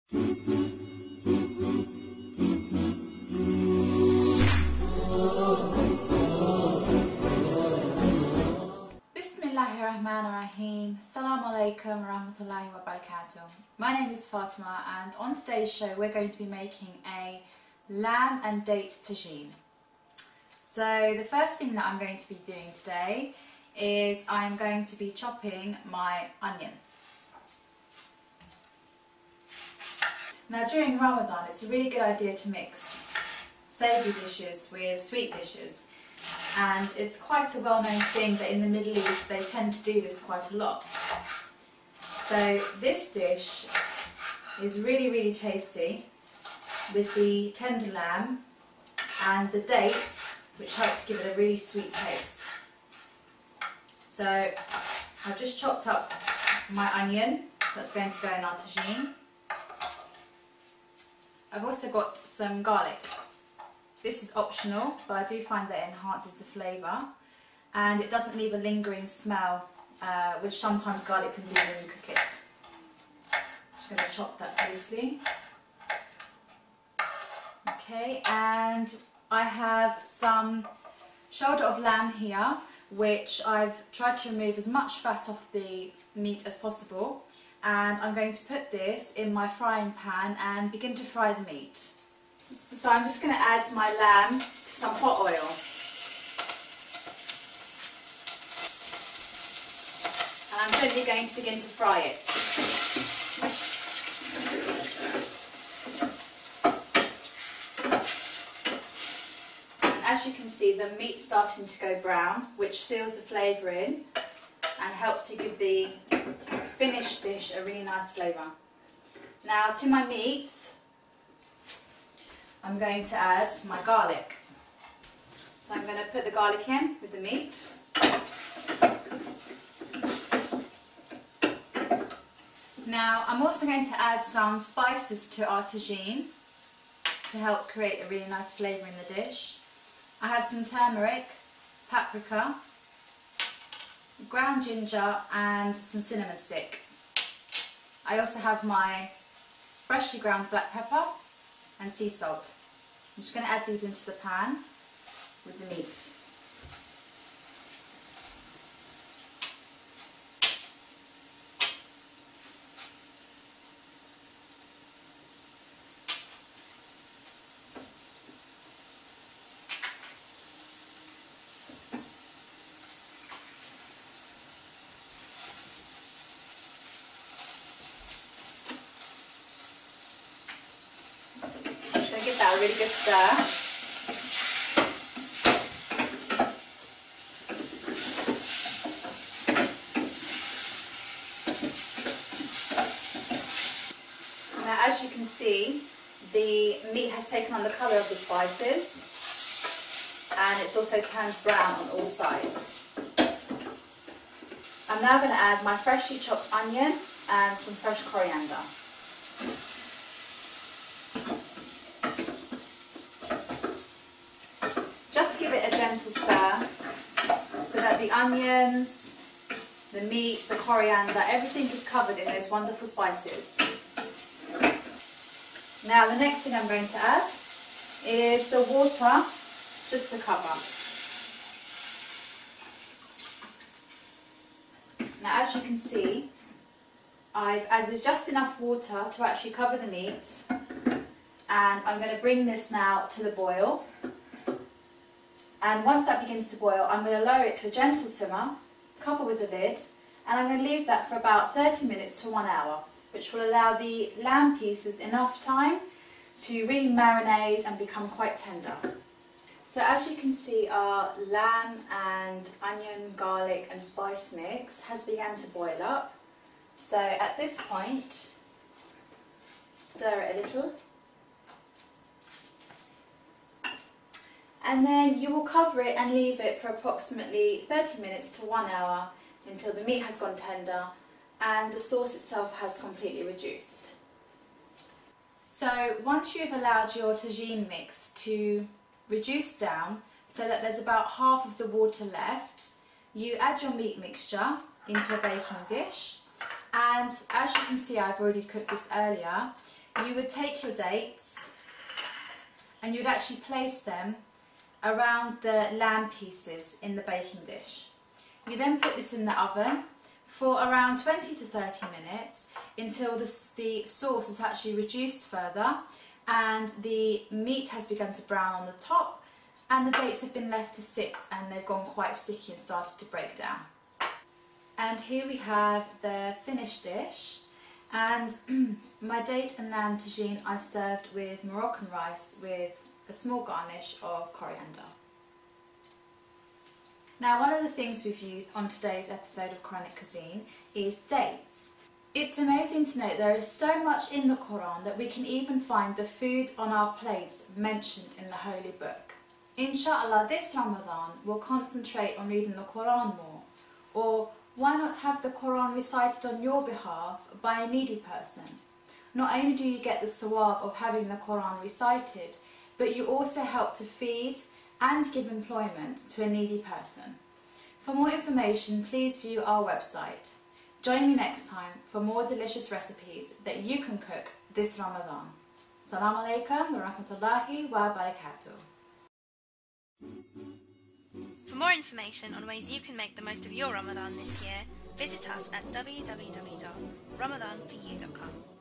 Bismillahirrahmanirrahim. Assalamu alaikum warahmatullahi wabarakatuh. My name is Fatima, and on today's show we're going to be making a lamb and date tagine. So the first thing that I'm going to be doing today is I'm going to be chopping my onion. Now during Ramadan it's a really good idea to mix savoury dishes with sweet dishes, and it's quite a well-known thing that in the Middle East they tend to do this quite a lot. So this dish is really tasty with the tender lamb and the dates, which help to give it a really sweet taste. So I've just chopped up my onion that's going to go in our tagine. I've also got some garlic. This is optional, but I do find that it enhances the flavour and it doesn't leave a lingering smell, which sometimes garlic can do when you cook it. Just going to chop that loosely. Okay, and I have some shoulder of lamb here, which I've tried to remove as much fat off the meat as possible, and I'm going to put this in my frying pan and begin to fry the meat. So I'm just going to add my lamb to some hot oil. And I'm gently going to begin to fry it. And as you can see, the meat's starting to go brown, which seals the flavour in and helps to give the finished dish a really nice flavour. Now to my meat, I'm going to add my garlic. So I'm going to put the garlic in with the meat. Now I'm also going to add some spices to our tagine to help create a really nice flavour in the dish. I have some turmeric, paprika, ground ginger and some cinnamon stick. I also have my freshly ground black pepper and sea salt. I'm just going to add these into the pan with the meat. Give that a really good stir. Now as you can see, the meat has taken on the colour of the spices and it's also turned brown on all sides. I'm now going to add my freshly chopped onion and some fresh coriander. Gentle stir so that the onions, the meat, the coriander, everything is covered in those wonderful spices. Now the next thing I'm going to add is the water, just to cover. Now as you can see, I've added just enough water to actually cover the meat, and I'm going to bring this now to the boil. And once that begins to boil, I'm going to lower it to a gentle simmer, cover with the lid, and I'm going to leave that for about 30 minutes to 1 hour, which will allow the lamb pieces enough time to really marinate and become quite tender. So as you can see, our lamb and onion, garlic and spice mix has begun to boil up. So at this point, stir it a little. And then you will cover it and leave it for approximately 30 minutes to 1 hour until the meat has gone tender and the sauce itself has completely reduced. So once you've allowed your tagine mix to reduce down so that there's about half of the water left, you add your meat mixture into a baking dish And as you can see, I've already cooked this earlier. You would take your dates and you would actually place them around the lamb pieces in the baking dish. You then put this in the oven for around 20 to 30 minutes until the sauce is actually reduced further and the meat has begun to brown on the top and the dates have been left to sit and they've gone quite sticky and started to break down. And here we have the finished dish, and my date and lamb tagine I've served with Moroccan rice with a small garnish of coriander. Now, one of the things we've used on today's episode of Quranic Cuisine is dates. It's amazing to note there is so much in the Quran that we can even find the food on our plates mentioned in the Holy Book. Inshallah, this Ramadan we'll concentrate on reading the Quran more, or why not have the Quran recited on your behalf by a needy person? Not only do you get the sawab of having the Quran recited, but you also help to feed and give employment to a needy person. For more information, please view our website. Join me next time for more delicious recipes that you can cook this Ramadan. Assalamu alaikum wa rahmatullahi wa barakatuh. For more information on ways you can make the most of your Ramadan this year, visit us at www.ramadanforyou.com.